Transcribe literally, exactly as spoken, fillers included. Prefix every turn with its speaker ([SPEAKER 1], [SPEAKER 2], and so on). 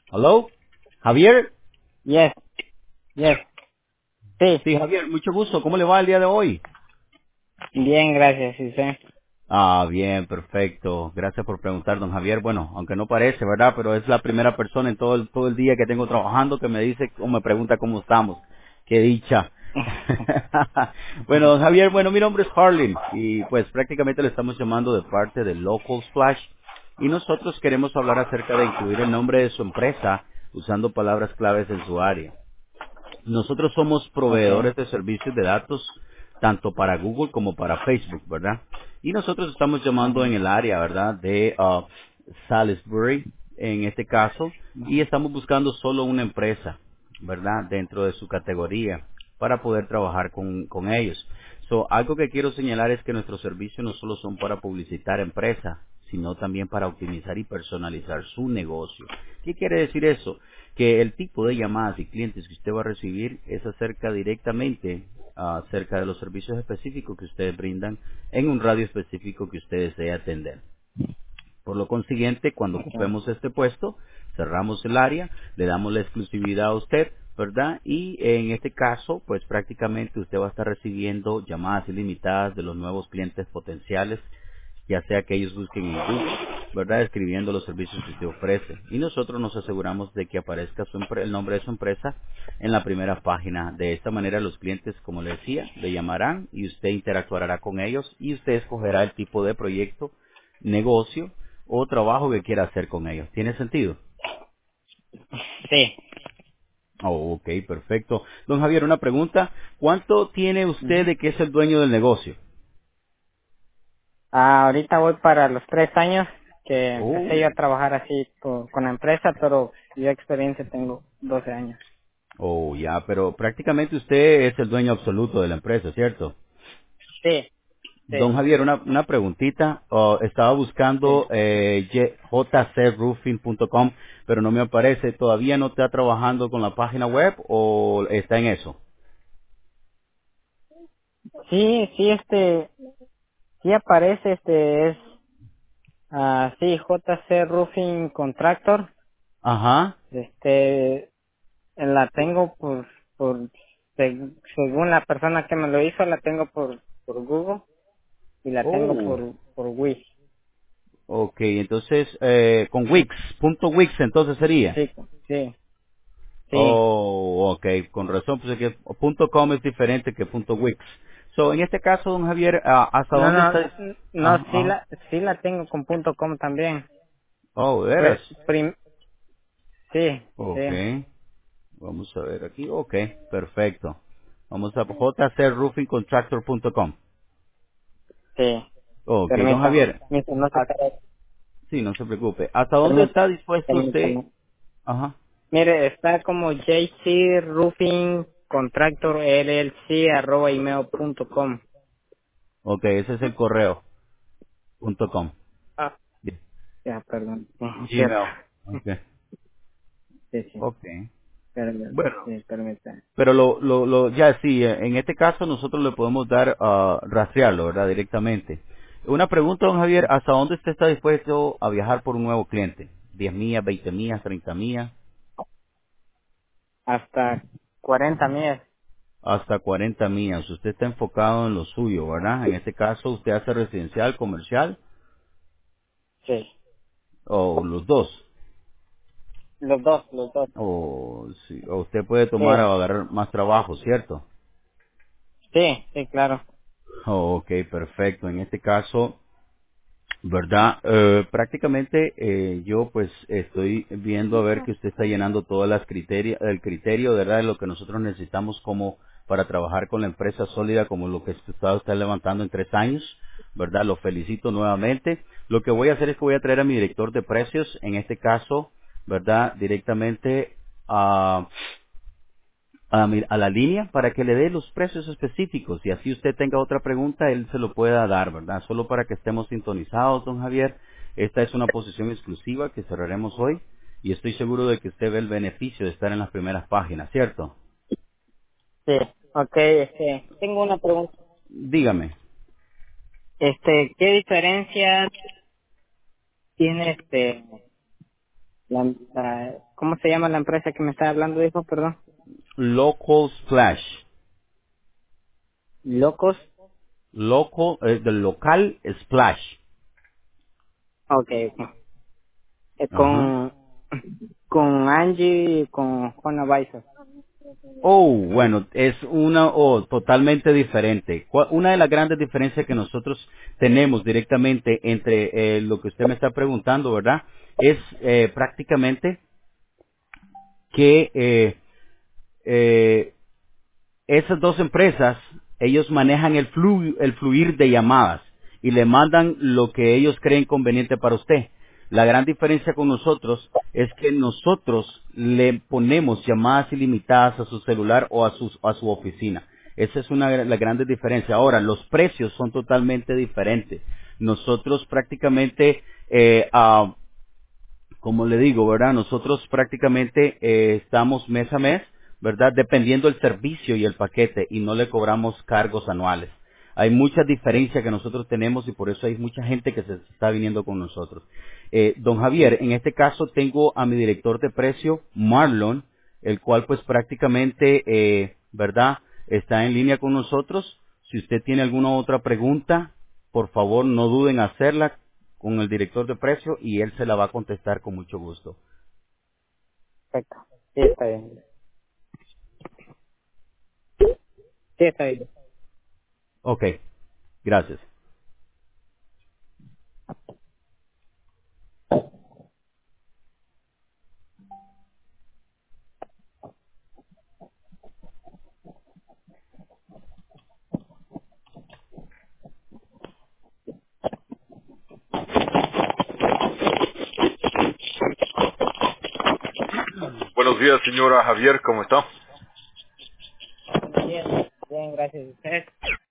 [SPEAKER 1] Hello, Javier.
[SPEAKER 2] Yes, yes. Sí,
[SPEAKER 1] Sí, Javier, mucho gusto. ¿Cómo le va el día de hoy?
[SPEAKER 2] bien, gracias, sí, sí.
[SPEAKER 1] Ah, bien, perfecto. Gracias por preguntar, don Javier. Bueno, aunque no parece, ¿verdad? Pero es la primera persona en todo el, todo el día que tengo trabajando que me dice o me pregunta cómo estamos. Qué dicha. Bueno, don Javier, bueno, mi nombre es Harlan y pues prácticamente le estamos llamando de parte de Local Splash y nosotros queremos hablar acerca de incluir el nombre de su empresa usando palabras claves en su área. Nosotros somos
[SPEAKER 2] Okay,
[SPEAKER 1] proveedores de servicios de datos tanto para Google como para Facebook, ¿verdad? Y nosotros estamos llamando en
[SPEAKER 2] ujú,
[SPEAKER 1] el área, ¿verdad? De ah, Salisbury, en este caso, y estamos buscando solo una empresa, ¿verdad? Dentro de su categoría para poder trabajar con, con ellos. So, algo que quiero señalar es que nuestros servicios no solo son para publicitar empresas, sino también para optimizar y personalizar su negocio. ¿Qué quiere decir eso? Que el tipo de llamadas y clientes que usted va a recibir es acerca directamente ah, acerca de los servicios específicos que ustedes brindan en un radio específico que usted desee atender. Por lo consiguiente, cuando
[SPEAKER 2] okay.
[SPEAKER 1] ocupemos este puesto, cerramos el área, le damos la exclusividad a usted, ¿verdad? Y en este caso, pues prácticamente usted va a estar recibiendo llamadas ilimitadas de los nuevos clientes potenciales, ya sea que ellos busquen en Google, ¿verdad? Escribiendo los servicios que usted ofrece. Y nosotros nos aseguramos de que aparezca su empre- el nombre de su empresa en la primera página. De esta manera los clientes, como le decía, le llamarán y usted interactuará con ellos y usted escogerá el tipo de proyecto, negocio o trabajo que quiera hacer con ellos. ¿Tiene sentido?
[SPEAKER 2] Sí.
[SPEAKER 1] Oh, ok, perfecto. Don Javier, una pregunta. ¿Cuánto tiene usted
[SPEAKER 2] Ujú.
[SPEAKER 1] de que es el dueño del negocio?
[SPEAKER 2] Ah, ahorita voy para los tres años que empecé yo
[SPEAKER 1] Oh,
[SPEAKER 2] a trabajar así co- con la empresa, pero yo experiencia tengo doce años.
[SPEAKER 1] oh, ya, pero prácticamente usted es el dueño absoluto de la empresa, ¿cierto?
[SPEAKER 2] Sí,
[SPEAKER 1] Don
[SPEAKER 2] sí,
[SPEAKER 1] Javier, una, una preguntita. Oh, estaba buscando
[SPEAKER 2] sí.
[SPEAKER 1] eh, ye- j c roofing punto com, pero no me aparece. ¿Todavía no está trabajando con la página web o está en eso?
[SPEAKER 2] Sí, sí, este, sí aparece, este, es, ah, sí, J C Roofing Contractor,
[SPEAKER 1] Ajá.
[SPEAKER 2] este, la tengo por, por, seg- según la persona que me lo hizo, la tengo por, por Google y la tengo
[SPEAKER 1] Oh.
[SPEAKER 2] por, por Wix.
[SPEAKER 1] Ok, entonces, eh, con Wix, punto Wix entonces sería.
[SPEAKER 2] Sí, sí, sí.
[SPEAKER 1] Oh, ok, con razón, pues es que punto .com es diferente que punto .wix. So, en este caso, don Javier, ah, ¿hasta
[SPEAKER 2] No,
[SPEAKER 1] dónde
[SPEAKER 2] no,
[SPEAKER 1] está?
[SPEAKER 2] no,
[SPEAKER 1] Ajá,
[SPEAKER 2] sí
[SPEAKER 1] ajá.
[SPEAKER 2] la, sí la tengo con punto .com también.
[SPEAKER 1] Oh, ¿de veras?
[SPEAKER 2] Pues, prim, sí,
[SPEAKER 1] Ok,
[SPEAKER 2] sí,
[SPEAKER 1] vamos a ver aquí, ok, perfecto. Vamos a j c roofing contractor punto com.
[SPEAKER 2] sí.
[SPEAKER 1] Ok, don
[SPEAKER 2] Permita,
[SPEAKER 1] Javier,
[SPEAKER 2] permita, no se
[SPEAKER 1] ah,
[SPEAKER 2] para,
[SPEAKER 1] sí, no se preocupe. ¿Hasta dónde
[SPEAKER 2] permita,
[SPEAKER 1] está dispuesto usted?
[SPEAKER 2] permítame.
[SPEAKER 1] Ajá.
[SPEAKER 2] Mire, está como J C Roofing Contractor L L C arroba email punto com.
[SPEAKER 1] Ok, ese es el correo, punto com.
[SPEAKER 2] Ah,
[SPEAKER 1] Bien.
[SPEAKER 2] ya, perdón. Sí, cierto.
[SPEAKER 1] Gmail. Ok.
[SPEAKER 2] Sí, sí,
[SPEAKER 1] Ok.
[SPEAKER 2] permítame.
[SPEAKER 1] Bueno,
[SPEAKER 2] Sí, permítame.
[SPEAKER 1] pero lo, lo, lo, ya sí, eh, en este caso nosotros le podemos dar, ah, rastrearlo, ¿verdad? Directamente. Una pregunta, don Javier, ¿hasta dónde usted está dispuesto a viajar por un nuevo cliente? ¿diez millas, veinte millas, treinta millas?
[SPEAKER 2] Hasta cuarenta millas.
[SPEAKER 1] Hasta cuarenta millas. Usted está enfocado en lo suyo, ¿verdad? En este caso, ¿usted hace residencial, comercial
[SPEAKER 2] Sí.
[SPEAKER 1] o los dos?
[SPEAKER 2] Los dos, los dos.
[SPEAKER 1] O, sí, o usted puede tomar
[SPEAKER 2] Sí,
[SPEAKER 1] o agarrar más trabajo, ¿cierto?
[SPEAKER 2] sí, sí, claro.
[SPEAKER 1] Oh, ok, perfecto. En este caso, ¿verdad? Eh, prácticamente eh, yo pues estoy viendo a ver que usted está llenando todas las criterios, el criterio, ¿verdad? De lo que nosotros necesitamos como para trabajar con la empresa sólida como lo que usted está está levantando en tres años, ¿verdad? Lo felicito nuevamente. Lo que voy a hacer es que voy a traer a mi director de precios, en este caso, ¿verdad? Directamente a a, mi- a la línea para que le dé los precios específicos y así usted tenga otra pregunta, él se lo pueda dar, ¿verdad? Solo para que estemos sintonizados, don Javier. Esta es una posición exclusiva que cerraremos hoy y estoy seguro de que usted ve el beneficio de estar en las primeras páginas, ¿cierto?
[SPEAKER 2] Sí. Ok, este, tengo una pregunta.
[SPEAKER 1] Dígame.
[SPEAKER 2] Este, ¿qué diferencia tiene este, la, la- ¿Cómo se llama la empresa que me está hablando, dijo? Perdón.
[SPEAKER 1] Local Splash.
[SPEAKER 2] Locos.
[SPEAKER 1] Local, eh, del local Splash.
[SPEAKER 2] Ok, ok. Eh,
[SPEAKER 1] Ajá.
[SPEAKER 2] con, con Angie y con Juana Baiza.
[SPEAKER 1] Oh, bueno, es una oh, totalmente diferente. Cua- Una de las grandes diferencias que nosotros tenemos directamente entre eh, lo que usted me está preguntando, ¿verdad? Es eh, prácticamente que eh, eh, esas dos empresas, ellos manejan el, flu- el fluir de llamadas y le mandan lo que ellos creen conveniente para usted. La gran diferencia con nosotros es que nosotros le ponemos llamadas ilimitadas a su celular o a, sus- a su oficina. Esa es una de las grandes diferencias. Ahora, los precios son totalmente diferentes. Nosotros prácticamente eh, ah, como le digo, ¿verdad? Nosotros prácticamente eh, estamos mes a mes, ¿verdad? Dependiendo del servicio y el paquete y no le cobramos cargos anuales. Hay mucha diferencia que nosotros tenemos y por eso hay mucha gente que se está viniendo con nosotros. Eh, don Javier, en este caso tengo a mi director de precio, Marlon, el cual pues prácticamente, eh, ¿verdad? Está en línea con nosotros. Si usted tiene alguna otra pregunta, por favor no duden en hacerla con el director de precio y él se la va a contestar con mucho gusto.
[SPEAKER 2] Perfecto. Sí, está bien. Sí, está bien.
[SPEAKER 1] Ok, gracias.
[SPEAKER 3] Buenos días, señora Javier, ¿cómo está?
[SPEAKER 2] Bien, bien, gracias a usted.